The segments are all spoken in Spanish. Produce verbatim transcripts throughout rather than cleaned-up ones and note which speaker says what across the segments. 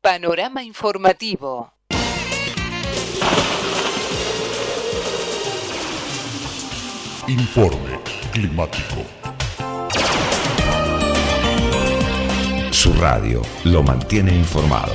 Speaker 1: Panorama informativo.
Speaker 2: Informe climático.
Speaker 3: Su radio lo mantiene informado.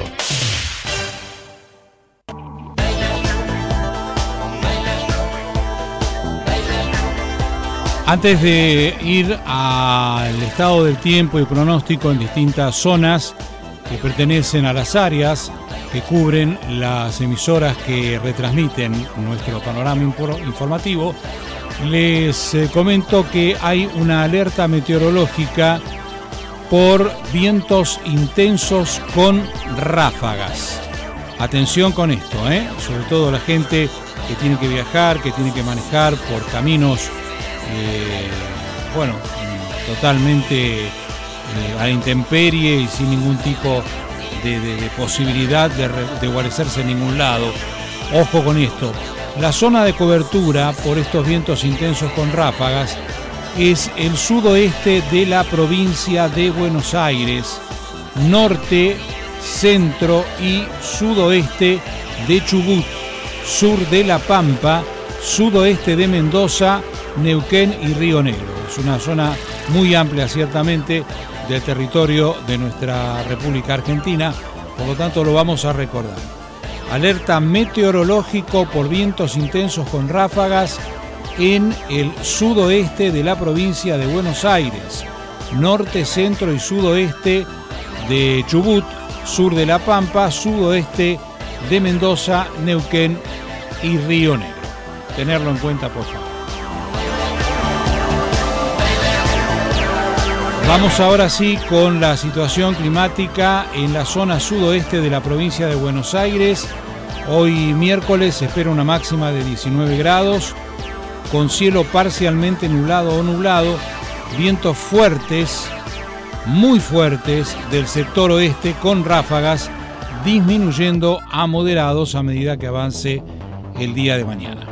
Speaker 4: Antes de ir al estado del tiempo y pronóstico en distintas zonas que pertenecen a las áreas que cubren las emisoras que retransmiten nuestro panorama informativo, les eh, comento que hay una alerta meteorológica por vientos intensos con ráfagas. Atención con esto, ¿eh? Sobre todo la gente que tiene que viajar, que tiene que manejar por caminos, eh, bueno, totalmente eh, a la intemperie y sin ningún tipo de, de, de posibilidad de, de guarecerse en ningún lado. Ojo con esto. La zona de cobertura por estos vientos intensos con ráfagas es el sudoeste de la provincia de Buenos Aires, norte, centro y sudoeste de Chubut, sur de La Pampa, sudoeste de Mendoza, Neuquén y Río Negro. Es una zona muy amplia, ciertamente, del territorio de nuestra República Argentina, por lo tanto lo vamos a recordar. Alerta meteorológico por vientos intensos con ráfagas en el sudoeste de la provincia de Buenos Aires, norte, centro y sudoeste de Chubut, sur de La Pampa, sudoeste de Mendoza, Neuquén y Río Negro. Tenerlo en cuenta, por favor. Vamos ahora sí con la situación climática en la zona sudoeste de la provincia de Buenos Aires. Hoy miércoles se espera una máxima de diecinueve grados, con cielo parcialmente nublado o nublado, vientos fuertes, muy fuertes del sector oeste con ráfagas, disminuyendo a moderados a medida que avance el día de mañana.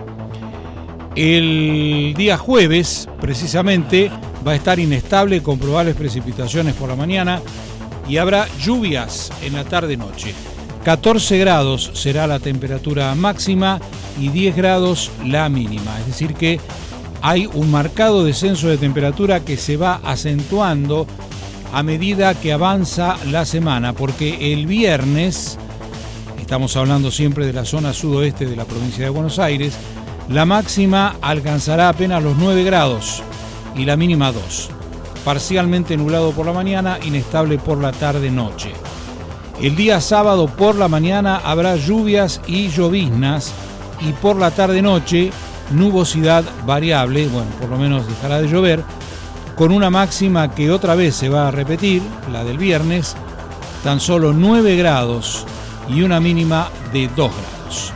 Speaker 4: El día jueves, precisamente, va a estar inestable con probables precipitaciones por la mañana y habrá lluvias en la tarde-noche. catorce grados será la temperatura máxima y diez grados la mínima. Es decir que hay un marcado descenso de temperatura que se va acentuando a medida que avanza la semana, porque el viernes, estamos hablando siempre de la zona sudoeste de la provincia de Buenos Aires, la máxima alcanzará apenas los nueve grados y la mínima dos. Parcialmente nublado por la mañana, inestable por la tarde-noche. El día sábado por la mañana habrá lluvias y lloviznas y por la tarde-noche nubosidad variable, bueno, por lo menos dejará de llover, con una máxima que otra vez se va a repetir, la del viernes, tan solo nueve grados y una mínima de dos grados.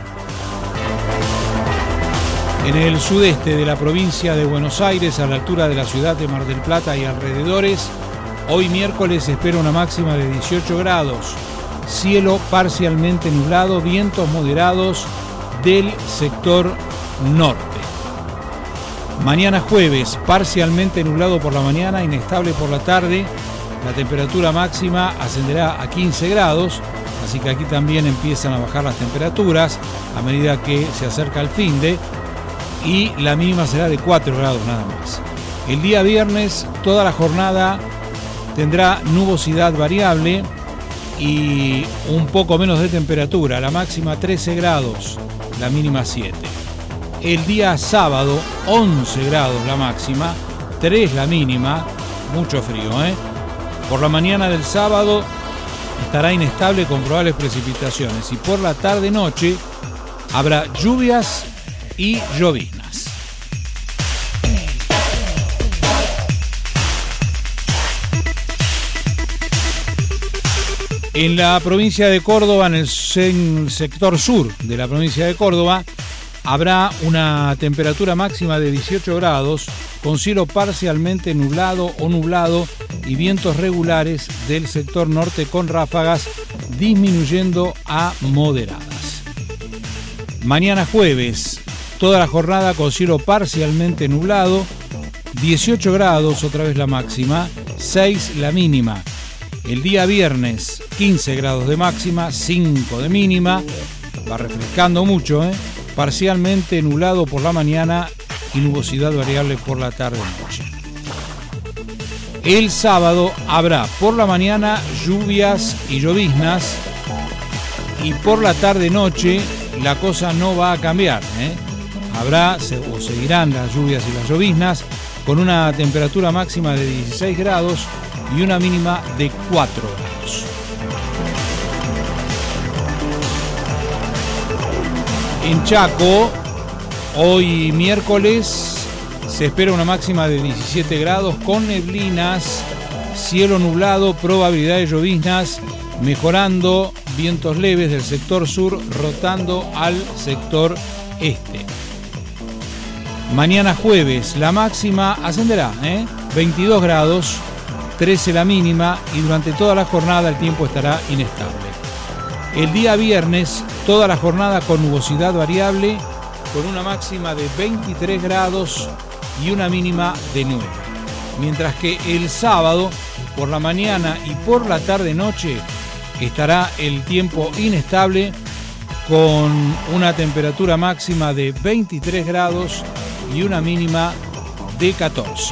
Speaker 4: En el sudeste de la provincia de Buenos Aires, a la altura de la ciudad de Mar del Plata y alrededores, hoy miércoles se espera una máxima de dieciocho grados, cielo parcialmente nublado, vientos moderados del sector norte. Mañana jueves, parcialmente nublado por la mañana, inestable por la tarde, la temperatura máxima ascenderá a quince grados, así que aquí también empiezan a bajar las temperaturas a medida que se acerca el finde, y la mínima será de cuatro grados nada más. El día viernes, toda la jornada tendrá nubosidad variable y un poco menos de temperatura, la máxima trece grados, la mínima siete. El día sábado, once grados la máxima, tres la mínima, mucho frío, ¿eh? Por la mañana del sábado estará inestable con probables precipitaciones y por la tarde-noche habrá lluvias y lloviznas. En la provincia de Córdoba, en el sector sur de la provincia de Córdoba, habrá una temperatura máxima de dieciocho grados, con cielo parcialmente nublado o nublado y vientos regulares del sector norte con ráfagas disminuyendo a moderadas. Mañana jueves, toda la jornada con cielo parcialmente nublado, dieciocho grados otra vez la máxima, seis la mínima. El día viernes, quince grados de máxima, cinco de mínima, va refrescando mucho, ¿eh? Parcialmente nublado por la mañana y nubosidad variable por la tarde-noche. El sábado habrá por la mañana lluvias y lloviznas y por la tarde-noche la cosa no va a cambiar, ¿eh? Habrá o seguirán las lluvias y las lloviznas con una temperatura máxima de dieciséis grados y una mínima de cuatro grados. En Chaco, hoy miércoles, se espera una máxima de diecisiete grados con neblinas, cielo nublado, probabilidad de lloviznas, mejorando, vientos leves del sector sur, rotando al sector este. Mañana jueves, la máxima ascenderá, ¿eh? veintidós grados, trece la mínima y durante toda la jornada el tiempo estará inestable. El día viernes, toda la jornada con nubosidad variable, con una máxima de veintitrés grados y una mínima de nueve. Mientras que el sábado, por la mañana y por la tarde-noche, estará el tiempo inestable con una temperatura máxima de veintitrés grados y una mínima de catorce.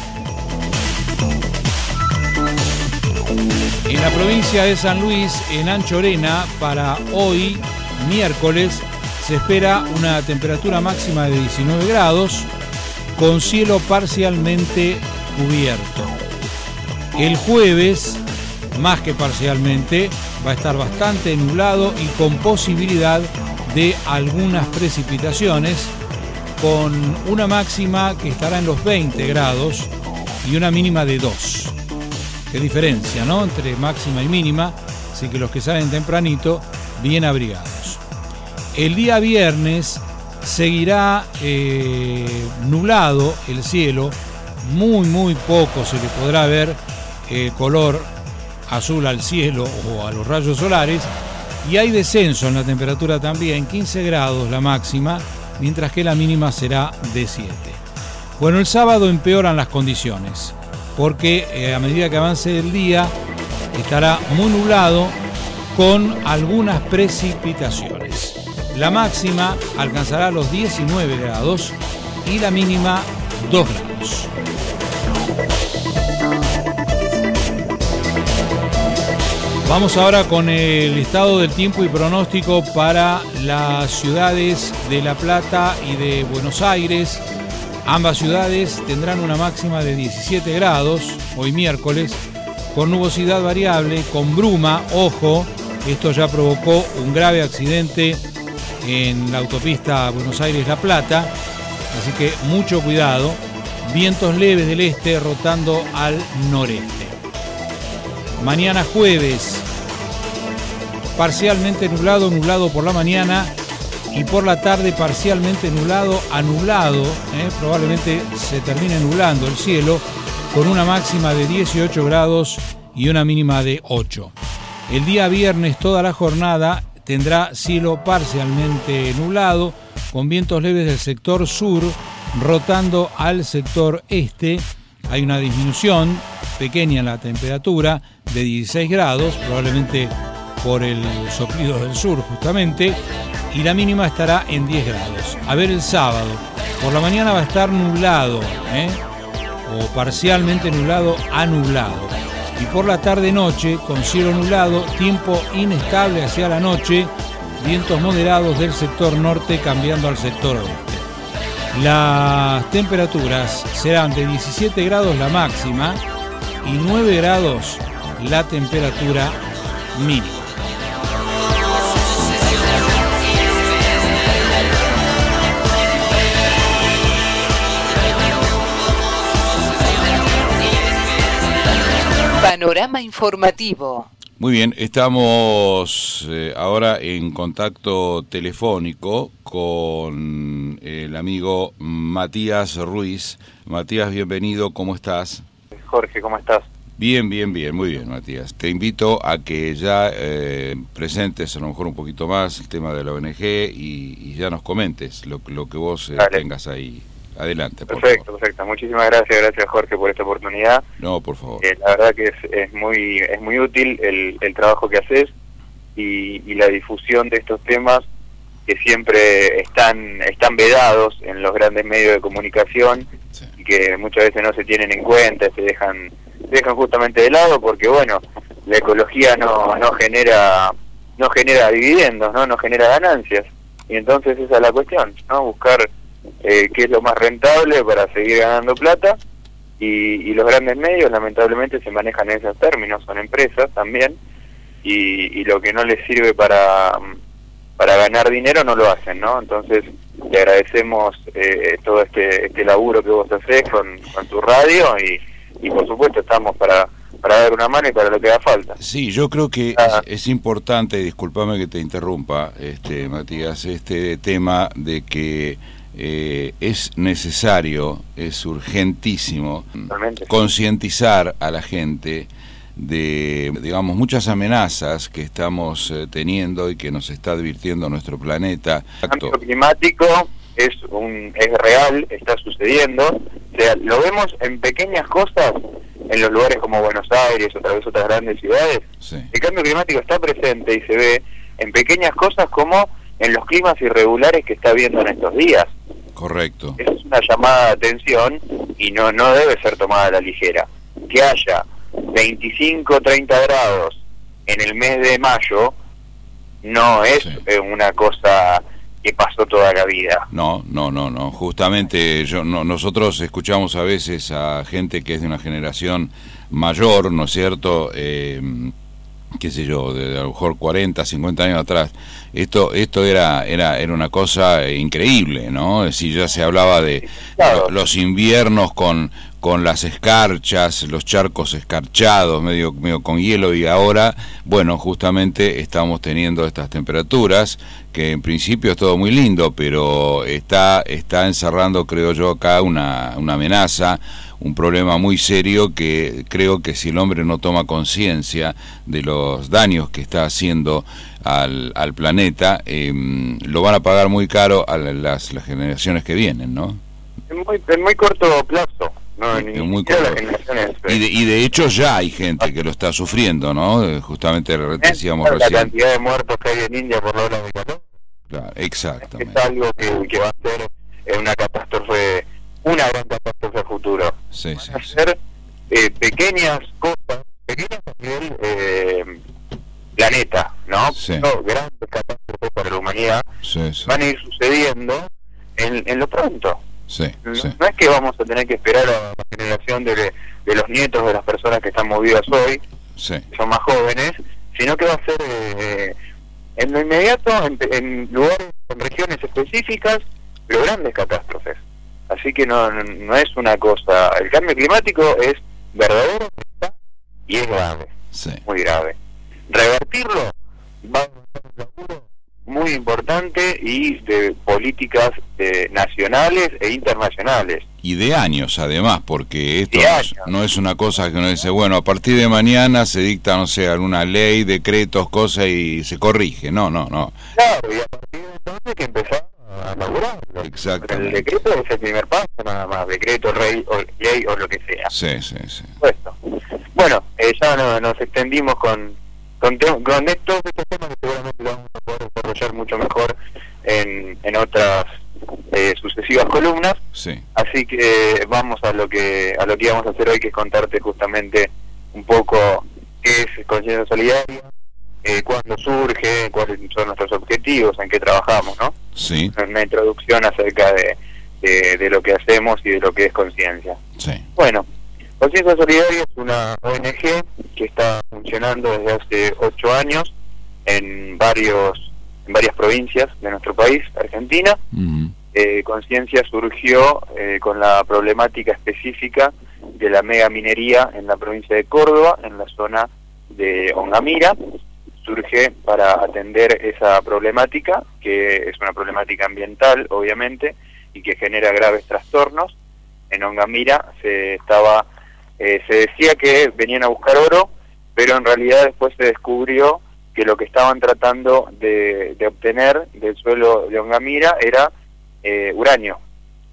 Speaker 4: En la provincia de San Luis, en Anchorena, para hoy, miércoles, se espera una temperatura máxima de diecinueve grados, con cielo parcialmente cubierto. El jueves, más que parcialmente, va a estar bastante nublado y con posibilidad de algunas precipitaciones, con una máxima que estará en los veinte grados y una mínima de dos. Qué diferencia, ¿no?, entre máxima y mínima, así que los que salen tempranito, bien abrigados. El día viernes seguirá eh, nublado el cielo, muy muy poco se le podrá ver eh, color azul al cielo o a los rayos solares, y hay descenso en la temperatura también, quince grados la máxima, mientras que la mínima será de siete. Bueno, el sábado empeoran las condiciones, porque eh, a medida que avance el día estará muy nublado con algunas precipitaciones. La máxima alcanzará los diecinueve grados y la mínima dos grados. Vamos ahora con el estado del tiempo y pronóstico para las ciudades de La Plata y de Buenos Aires. Ambas ciudades tendrán una máxima de diecisiete grados hoy miércoles, con nubosidad variable, con bruma. Ojo, esto ya provocó un grave accidente en la autopista Buenos Aires-La Plata, así que mucho cuidado. Vientos leves del este rotando al noreste. Mañana jueves, parcialmente nublado, nublado por la mañana y por la tarde parcialmente nublado a nublado, ¿eh? probablemente se termine nublando el cielo, con una máxima de dieciocho grados y una mínima de ocho. El día viernes toda la jornada tendrá cielo parcialmente nublado, con vientos leves del sector sur, rotando al sector este. Hay una disminución pequeña en la temperatura de dieciséis grados, probablemente por el soplido del sur justamente, y la mínima estará en diez grados. A ver el sábado, por la mañana va a estar nublado, ¿eh? o parcialmente nublado a nublado. Y por la tarde-noche, con cielo nublado, tiempo inestable hacia la noche, vientos moderados del sector norte cambiando al sector oeste. Las temperaturas serán de diecisiete grados la máxima y nueve grados la temperatura mínima.
Speaker 1: Panorama informativo.
Speaker 2: Muy bien, estamos eh, ahora en contacto telefónico con el amigo Matías Ruiz. Matías, bienvenido, ¿cómo estás?
Speaker 5: Jorge, ¿cómo estás?
Speaker 2: Bien, bien, bien, muy bien, Matías. Te invito a que ya eh, presentes a lo mejor un poquito más el tema de la O N G y, y ya nos comentes lo, lo que vos eh, tengas ahí Adelante, por
Speaker 5: Perfecto,
Speaker 2: favor.
Speaker 5: perfecto. Muchísimas gracias, gracias Jorge por esta oportunidad.
Speaker 2: No, por favor.
Speaker 5: Eh, la verdad que es, es muy es muy útil el, el trabajo que haces y, y la difusión de estos temas que siempre están están vedados en los grandes medios de comunicación
Speaker 2: Sí.
Speaker 5: y que muchas veces no se tienen en cuenta, se dejan se dejan justamente de lado porque bueno, la ecología no no genera no genera dividendos, no no genera ganancias y entonces esa es la cuestión, ¿no? Buscar eh, qué es lo más rentable para seguir ganando plata y, y los grandes medios lamentablemente se manejan en esos términos, son empresas también y, y lo que no les sirve para para ganar dinero no lo hacen, ¿no? Entonces te agradecemos eh, todo este este laburo que vos haces con, con tu radio y, y por supuesto estamos para para dar una mano y para lo que haga falta.
Speaker 2: Sí, yo creo que
Speaker 5: Ah.
Speaker 2: es, es importante, discúlpame que te interrumpa, este Matías, este tema de que eh, es necesario, es urgentísimo
Speaker 5: Totalmente.
Speaker 2: concientizar a la gente de, digamos, muchas amenazas que estamos eh, teniendo y que nos está advirtiendo nuestro planeta.
Speaker 5: El cambio climático es un es real, está sucediendo, o sea, lo vemos en pequeñas cosas en los lugares como Buenos Aires o tal vez otras grandes ciudades.
Speaker 2: Sí,
Speaker 5: El cambio climático está presente y se ve en pequeñas cosas como en los climas irregulares que está habiendo en estos días.
Speaker 2: correcto.
Speaker 5: Esa es una llamada de atención y no no debe ser tomada a la ligera. Que haya veinticinco, treinta grados en el mes de mayo no es
Speaker 2: Sí.
Speaker 5: eh, una cosa que pasó toda la vida.
Speaker 2: No, no, no, no. Justamente yo, no, nosotros escuchamos a veces a gente que es de una generación mayor, ¿no es cierto? Eh, qué sé yo, de a lo mejor cuarenta, cincuenta años atrás. Esto esto era era era una cosa increíble, ¿no? Es decir, ya se hablaba de
Speaker 5: Claro.
Speaker 2: lo- los inviernos con con las escarchas, los charcos escarchados, medio medio con hielo, y ahora, bueno, justamente estamos teniendo estas temperaturas que en principio es todo muy lindo, pero está está encerrando, creo yo, acá una una amenaza, un problema muy serio que creo que si el hombre no toma conciencia de los daños que está haciendo al, al planeta, eh, lo van a pagar muy caro a las, las generaciones que vienen, ¿no?
Speaker 5: En muy, en muy corto plazo. No,
Speaker 2: En
Speaker 5: ni
Speaker 2: muy
Speaker 5: siquiera
Speaker 2: corto.
Speaker 5: las generaciones.
Speaker 2: Y de, y de hecho ya hay gente que lo está sufriendo, ¿no? Eh, Justamente decíamos
Speaker 5: la
Speaker 2: recién.
Speaker 5: cantidad de muertos que hay en India por la ola de calor
Speaker 2: Claro,
Speaker 5: es
Speaker 2: exactamente.
Speaker 5: algo que, que va a ser eh, una catástrofe, una gran catástrofe a futuro.
Speaker 2: Sí, sí,
Speaker 5: Van a
Speaker 2: sí.
Speaker 5: ser eh, pequeñas cosas, pequeñas a nivel eh, planeta, ¿no?
Speaker 2: Sí.
Speaker 5: No grandes catástrofes para la humanidad
Speaker 2: Sí, sí,
Speaker 5: van a ir sucediendo en, en lo pronto.
Speaker 2: sí,
Speaker 5: No,
Speaker 2: sí.
Speaker 5: no es que vamos a tener que esperar a la generación de, de los nietos de las personas que están movidas hoy,
Speaker 2: Sí,
Speaker 5: que son más jóvenes, sino que va a ser eh, en lo inmediato, en, en lugares, en regiones específicas, pero grandes catástrofes. Así que no, no, no es una cosa, el cambio climático es verdadero, está, y es grave,
Speaker 2: sí.
Speaker 5: muy grave. Revertirlo va a ser un laburo muy importante y de políticas eh, nacionales e internacionales.
Speaker 2: Y de años además, porque esto
Speaker 5: De
Speaker 2: no es,
Speaker 5: años.
Speaker 2: no es una cosa que uno dice, bueno, a partir de mañana se dicta, no sé, alguna ley, decretos, cosas y se corrige. No, no, no.
Speaker 5: Claro, y a partir de entonces hay que empezar a laburarlo.
Speaker 2: Exactamente.
Speaker 5: El decreto es el primer paso nada más, decreto, rey, o ley o lo que sea.
Speaker 2: Sí, sí, sí.
Speaker 5: Puesto. Bueno, eh, ya no, nos extendimos con con, te con estos, estos temas que seguramente lo vamos a poder desarrollar mucho mejor en, en otras eh, sucesivas columnas.
Speaker 2: Sí,
Speaker 5: Así que vamos a lo que a lo que íbamos a hacer hoy, que es contarte justamente un poco qué es Conciencia Solidaria, eh, cuándo surge, cuáles son nuestros objetivos, en qué trabajamos, ¿no?
Speaker 2: sí,
Speaker 5: Una introducción acerca de, de, de lo que hacemos y de lo que es conciencia.
Speaker 2: sí.
Speaker 5: Bueno, Conciencia Solidaria es una O N G que está funcionando desde hace ocho años en varios en varias provincias de nuestro país, Argentina.
Speaker 2: Ujú.
Speaker 5: Eh, Conciencia surgió eh, con la problemática específica de la megaminería en la provincia de Córdoba, en la zona de Ongamira. Surge para atender esa problemática, que es una problemática ambiental, obviamente, y que genera graves trastornos. En Ongamira se estaba eh, se decía que venían a buscar oro, pero en realidad después se descubrió que lo que estaban tratando de, de obtener del suelo de Ongamira era eh, uranio,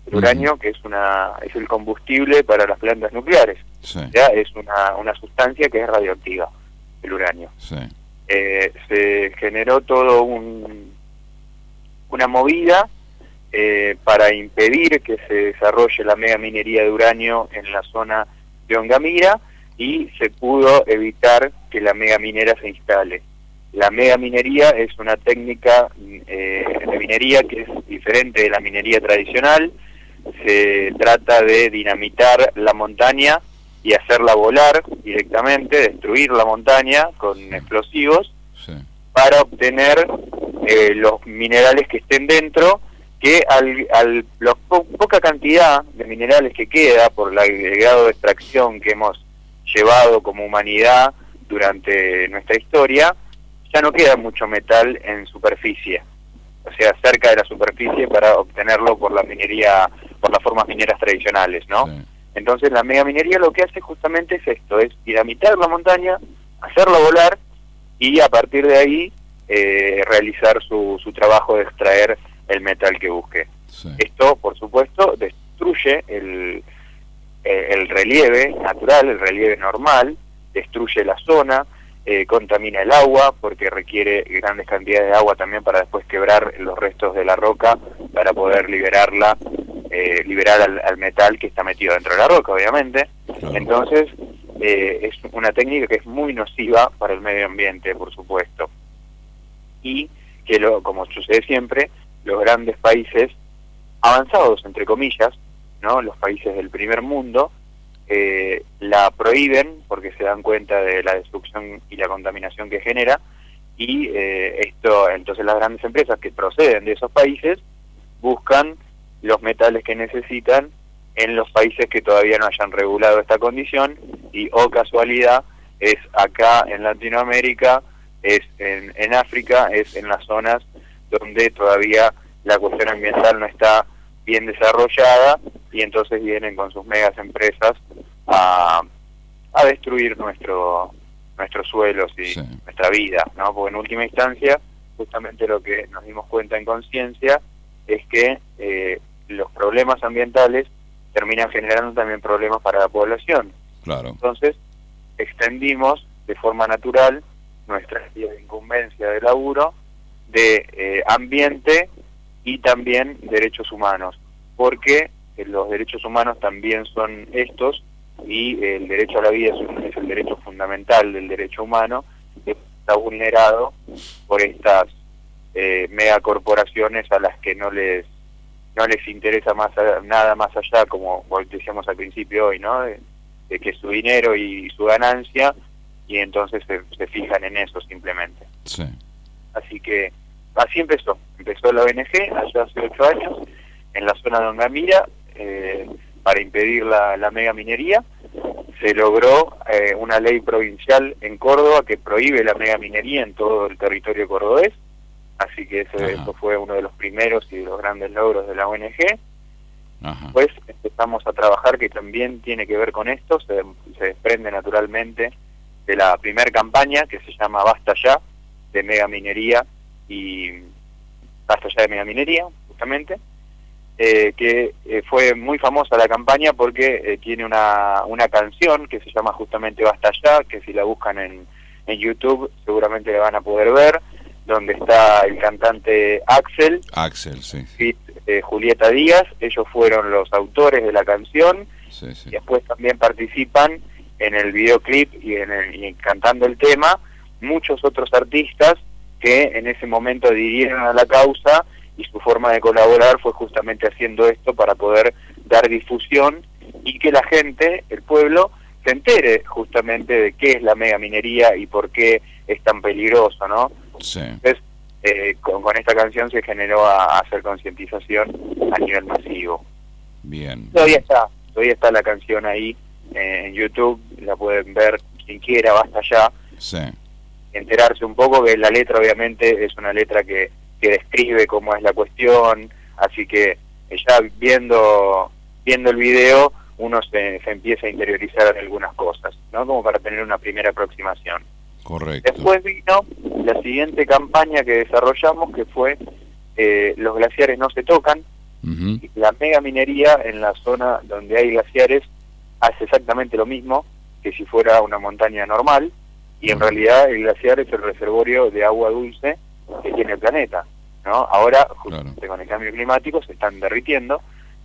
Speaker 5: El uranio, que es una es el combustible para las plantas nucleares.
Speaker 2: Sí.
Speaker 5: Ya es una, una sustancia que es radioactiva, el uranio.
Speaker 2: Sí.
Speaker 5: Eh, se generó todo un una movida eh, para impedir que se desarrolle la mega minería de uranio en la zona de Ongamira, y se pudo evitar que la mega minera se instale. La mega minería es una técnica eh, de minería que es diferente de la minería tradicional. Se trata de dinamitar la montaña y hacerla volar directamente, destruir la montaña con explosivos,
Speaker 2: Sí.
Speaker 5: para obtener eh, los minerales que estén dentro, que al, al la po poca cantidad de minerales que queda por la, el grado de extracción que hemos llevado como humanidad durante nuestra historia, ya no queda mucho metal en superficie, o sea, cerca de la superficie, para obtenerlo por la minería, por las formas mineras tradicionales, ¿no?
Speaker 2: Sí.
Speaker 5: Entonces la megaminería lo que hace justamente es esto, es dinamitar la montaña, hacerla volar, y a partir de ahí eh, realizar su, su trabajo de extraer el metal que busque.
Speaker 2: Sí.
Speaker 5: Esto, por supuesto, destruye el, eh, el relieve natural, el relieve normal, destruye la zona, eh, contamina el agua, porque requiere grandes cantidades de agua también para después quebrar los restos de la roca, para poder liberarla, eh, liberar al, al metal que está metido dentro de la roca, obviamente.
Speaker 2: Claro.
Speaker 5: Entonces, eh, es una técnica que es muy nociva para el medio ambiente, por supuesto. Y que, lo, como sucede siempre, los grandes países avanzados, entre comillas, ¿no?, los países del primer mundo, eh, la prohíben porque se dan cuenta de la destrucción y la contaminación que genera, y eh, esto, entonces las grandes empresas que proceden de esos países buscan los metales que necesitan en los países que todavía no hayan regulado esta condición, y oh casualidad, es acá en Latinoamérica, es en, en África, es en las zonas donde todavía la cuestión ambiental no está bien desarrollada, y entonces vienen con sus megas empresas a, a destruir nuestro nuestros suelos y
Speaker 2: Sí.
Speaker 5: nuestra vida, ¿no? Porque en última instancia, justamente lo que nos dimos cuenta en conciencia es que eh, los problemas ambientales terminan generando también problemas para la población.
Speaker 2: Claro.
Speaker 5: Entonces, extendimos de forma natural nuestra área de incumbencia de laburo de eh, ambiente y también derechos humanos, porque eh, los derechos humanos también son estos, y eh, el derecho a la vida es, un, es el derecho fundamental del derecho humano, que está vulnerado por estas eh, megacorporaciones a las que no les no les interesa más a, nada más allá, como decíamos al principio hoy, ¿no?, de, de que su dinero y su ganancia, y entonces se, se fijan en eso simplemente.
Speaker 2: Sí.
Speaker 5: Así que así empezó, empezó la O N G allá hace ocho años, en la zona de Ongamira, eh, para impedir la, la mega minería. Se logró eh, una ley provincial en Córdoba que prohíbe la mega minería en todo el territorio cordobés, así que eso, eso fue uno de los primeros y de los grandes logros de la O N G.
Speaker 2: Ajá.
Speaker 5: Pues empezamos a trabajar, que también tiene que ver con esto, se, se desprende naturalmente de la primer campaña que se llama Basta Ya, de mega minería, y Basta Ya de mega minería, justamente, eh, que eh, fue muy famosa la campaña porque eh, tiene una, una canción que se llama justamente Basta Ya, que si la buscan en, en YouTube seguramente la van a poder ver, donde está el cantante Axel,
Speaker 2: Axel, sí.
Speaker 5: y eh, Julieta Díaz. Ellos fueron los autores de la canción,
Speaker 2: Sí, sí.
Speaker 5: y después también participan en el videoclip y, en el, y cantando el tema muchos otros artistas que en ese momento adhirieron a la causa, y su forma de colaborar fue justamente haciendo esto para poder dar difusión y que la gente, el pueblo, se entere justamente de qué es la mega minería y por qué es tan peligroso, ¿no?
Speaker 2: Sí.
Speaker 5: Entonces, eh, con, con esta canción se generó a, a hacer concientización a nivel masivo.
Speaker 2: Bien.
Speaker 5: Todavía está, todavía está la canción ahí eh, en YouTube, la pueden ver quien quiera, Basta Ya,
Speaker 2: Sí.
Speaker 5: enterarse un poco, que la letra obviamente es una letra que, que describe cómo es la cuestión, así que eh, ya viendo viendo el video uno se, se empieza a interiorizar en algunas cosas, ¿no? Como para tener una primera aproximación.
Speaker 2: Correcto.
Speaker 5: Después vino la siguiente campaña que desarrollamos, que fue eh, Los glaciares no se tocan,
Speaker 2: Uh-huh.
Speaker 5: Y la megaminería en la zona donde hay glaciares hace exactamente lo mismo que si fuera una montaña normal, y en realidad el glaciar es el reservorio de agua dulce que tiene el planeta, ¿no? Ahora, justamente claro. con el cambio climático, se están derritiendo,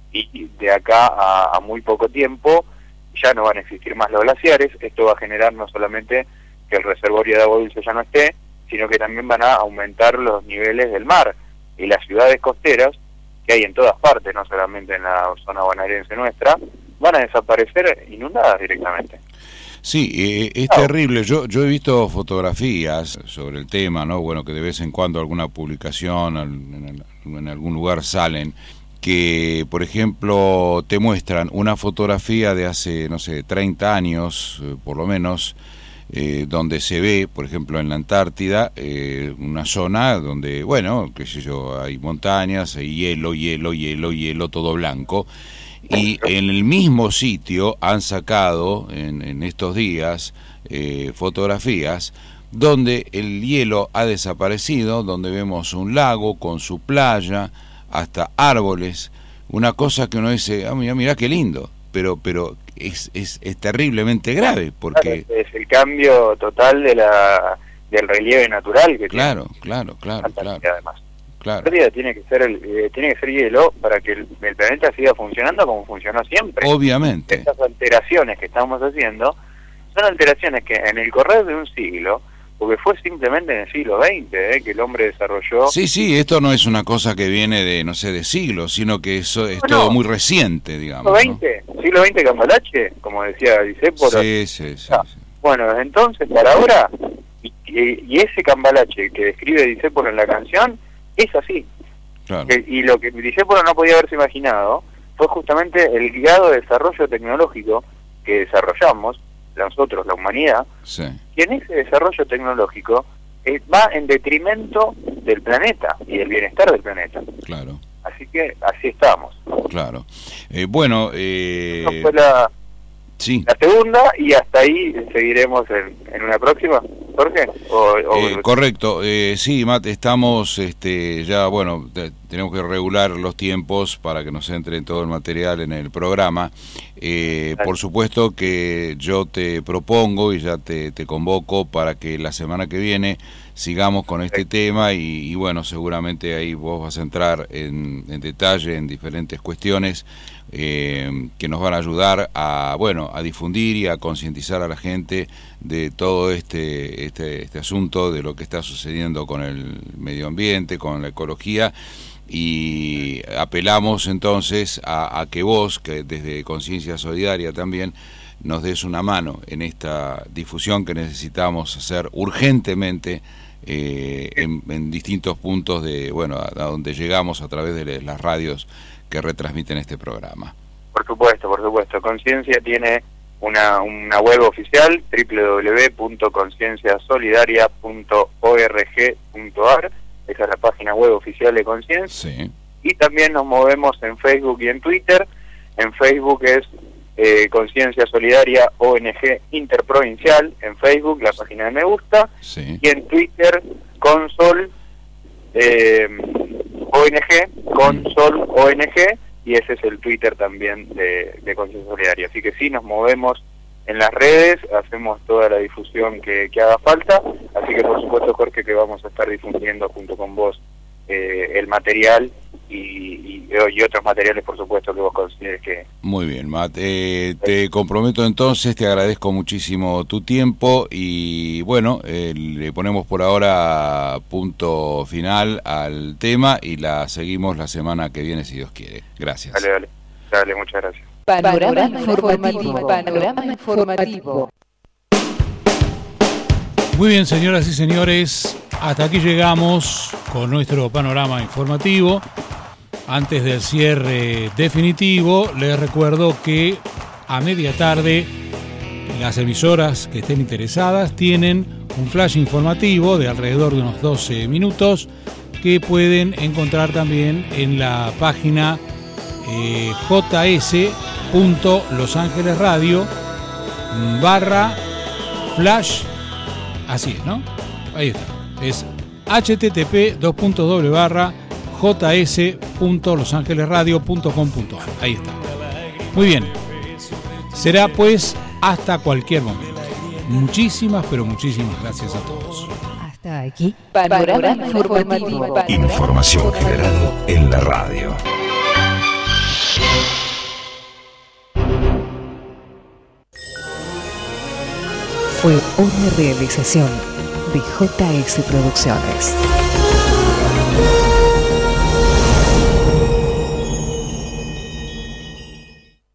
Speaker 5: y de acá a, a muy poco tiempo ya no van a existir más los glaciares. Esto va a generar no solamente que el reservorio de agua dulce ya no esté, sino que también van a aumentar los niveles del mar, y las ciudades costeras, que hay en todas partes, no solamente en la zona bonaerense nuestra, van a desaparecer inundadas directamente.
Speaker 2: Sí, eh, es claro. terrible. Yo yo he visto fotografías sobre el tema, ¿no? Bueno, que de vez en cuando alguna publicación en, en algún lugar salen, que, por ejemplo, te muestran una fotografía de hace, no sé, treinta años, eh, por lo menos, eh, donde se ve, por ejemplo, en la Antártida, eh, una zona donde, bueno, qué sé yo, hay montañas, hay hielo, hielo, hielo, hielo, todo blanco. Y en el mismo sitio han sacado en, en estos días eh, fotografías donde el hielo ha desaparecido, donde vemos un lago con su playa, hasta árboles, una cosa que uno dice, ah, mira, mira qué lindo, pero pero es, es, es terriblemente grave, porque...
Speaker 5: Claro, es el cambio total de la del relieve natural que
Speaker 2: claro,
Speaker 5: tiene.
Speaker 2: Claro, claro, claro.
Speaker 5: Además.
Speaker 2: Claro.
Speaker 5: En realidad tiene que ser el, eh, tiene que ser hielo para que el, el planeta siga funcionando como funcionó siempre.
Speaker 2: Obviamente.
Speaker 5: Estas alteraciones que estamos haciendo son alteraciones que en el correr de un siglo, porque fue simplemente en el siglo veinte eh, que el hombre desarrolló...
Speaker 2: Sí, sí, esto no es una cosa que viene de, no sé, de siglos, sino que eso es no, todo no. muy reciente, digamos.
Speaker 5: ¿Siglo veinte? ¿No? ¿Siglo veinte Cambalache? Como decía Discépolo.
Speaker 2: Sí, sí, sí,
Speaker 5: ah,
Speaker 2: sí.
Speaker 5: Bueno, entonces, para ahora, y, y, y ese Cambalache que describe Discépolo en la canción, es así.
Speaker 2: Claro.
Speaker 5: Que, y lo que Discépolo no podía haberse imaginado fue justamente el guiado desarrollo tecnológico que desarrollamos nosotros, la humanidad,
Speaker 2: sí.
Speaker 5: y en ese desarrollo tecnológico eh, va en detrimento del planeta y del bienestar del planeta.
Speaker 2: Claro.
Speaker 5: Así que así estamos.
Speaker 2: Claro. Eh, bueno, eh...
Speaker 5: Esa fue la,
Speaker 2: sí.
Speaker 5: la segunda, y hasta ahí seguiremos en, en una próxima, Jorge. O, o...
Speaker 2: Eh, correcto, eh, sí, Matt, estamos este, ya, bueno, te, tenemos que regular los tiempos para que nos entre todo el material en el programa. Eh, por supuesto que yo te propongo y ya te, te convoco para que la semana que viene sigamos con este tema y, y bueno, seguramente ahí vos vas a entrar en, en detalle en diferentes cuestiones eh, que nos van a ayudar a, bueno, a difundir y a concientizar a la gente de todo este, este, este asunto, de lo que está sucediendo con el medio ambiente, con la ecología. Y apelamos entonces a, a que vos, que desde Conciencia Solidaria también, nos des una mano en esta difusión que necesitamos hacer urgentemente eh, en, en distintos puntos de, bueno, a, a donde llegamos a través de las radios que retransmiten este programa.
Speaker 5: Por supuesto, por supuesto. Conciencia tiene una, una web oficial, doble u doble u doble u punto conciencia solidaria punto org punto a r. Esa es la página web oficial de Conciencia.
Speaker 2: Sí.
Speaker 5: Y también nos movemos en Facebook y en Twitter. En Facebook es eh, Conciencia Solidaria O N G Interprovincial. En Facebook, la página de me gusta.
Speaker 2: Sí.
Speaker 5: Y en Twitter, Consol eh, O N G, Consol O N G. Y ese es el Twitter también de, de Conciencia Solidaria. Así que sí, nos movemos en las redes, hacemos toda la difusión que, que haga falta, así que por supuesto, Jorge, que vamos a estar difundiendo junto con vos eh, el material y, y, y otros materiales, por supuesto, que vos consideres que...
Speaker 2: Muy bien, Matt, eh, te comprometo entonces, te agradezco muchísimo tu tiempo y bueno, eh, le ponemos por ahora punto final al tema y la seguimos la semana que viene, si Dios quiere. Gracias.
Speaker 5: Dale, dale, dale, muchas gracias.
Speaker 1: Panorama informativo. Panorama informativo.
Speaker 4: Muy bien, señoras y señores, hasta aquí llegamos con nuestro panorama informativo. Antes del cierre definitivo, les recuerdo que a media tarde las emisoras que estén interesadas tienen un flash informativo de alrededor de unos doce minutos que pueden encontrar también en la página eh, js.losangelesradio barra flash. Así es, ¿no? Ahí está. Es http dos punto doble barra js punto los ángeles radio punto com punto a r. Ahí está. Muy bien. Será pues hasta cualquier momento. Muchísimas, pero muchísimas gracias a todos.
Speaker 1: Hasta aquí. Panorama informativo.
Speaker 3: Información general en la radio.
Speaker 1: Fue una realización de J S Producciones.